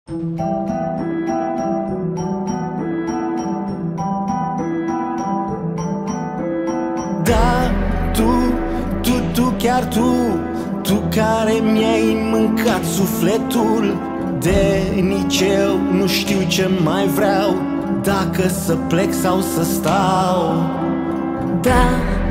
Da, tu, chiar tu care mi-ai mâncat sufletul. De nici eu nu știu ce mai vreau, dacă să plec sau să stau. Da,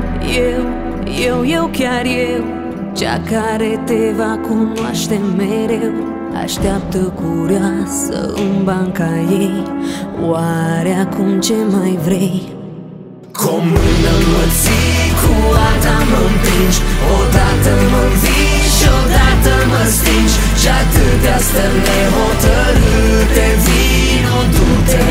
eu, chiar eu, cea care te va cunoaște mereu. Așteaptă curioasă în banca ei, oare acum ce mai vrei? Cu o mână mă ții, cu alta mă împingi, odată mă învingi și odată mă stingi. Și atâtea stări nehotărâte, vino, du-te.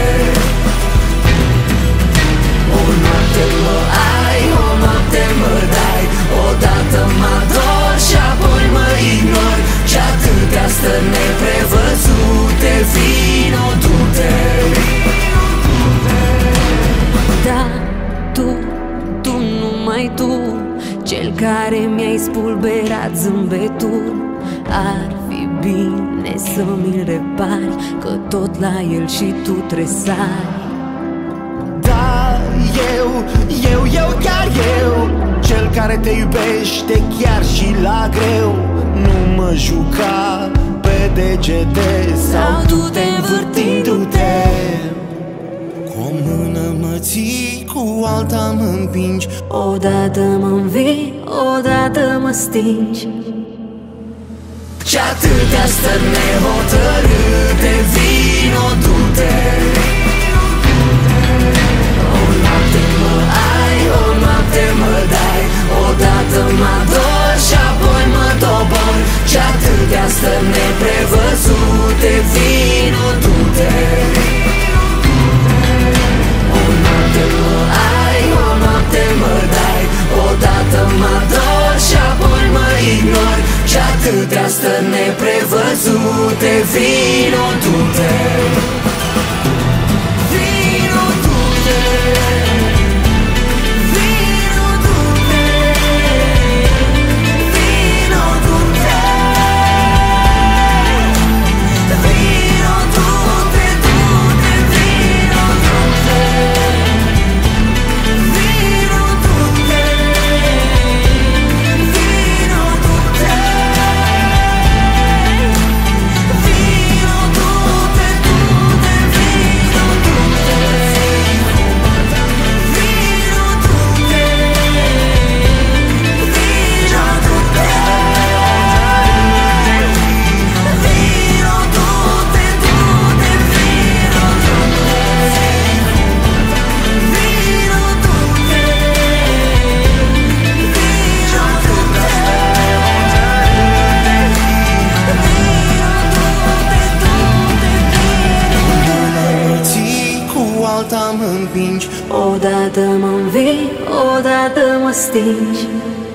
O noapte mă ai, o noapte mă dai, odată mă ador și apoi mă ignori. Și atâtea stări neprevăzute, vino, du-te. Da, tu, numai tu, cel care mi-ai spulberat zâmbetul. Ar fi bine să mi-l repari, că tot la el și tu tresari. Da, eu, chiar eu, cel care te iubește chiar și la greu. Nu mă juca pe degete sau du-te învârtindu-te. Cu o mână mă ții, cu alta mă împingi, odată mă învii, odată mă stingi. Și atâtea stări nehotărâte, vino, du-te. O noapte mă ai, o noapte mă dai, odată mă ador și apoi mă dobor. Și atâtea stări neprevăzute, vino, du-te. O noapte mă ai, o noapte mă dai, odată mă ador și apoi mă ignori. Și atâtea stări neprevăzute, vino, du-te. Vino, du-te. Vino, du-te. Vino, du-te. Vino, du-te, du-te, vino, du-te. Vino, du-te. Vino, du-te. Vino, du-te, du-te, vino, du-te. Vino, du-te. Vino, du-te. Vino, du-te, du-te, vino, du-te. Vino, du-te. Cu alta mă împingi, odată mă învii, odată mă stingi.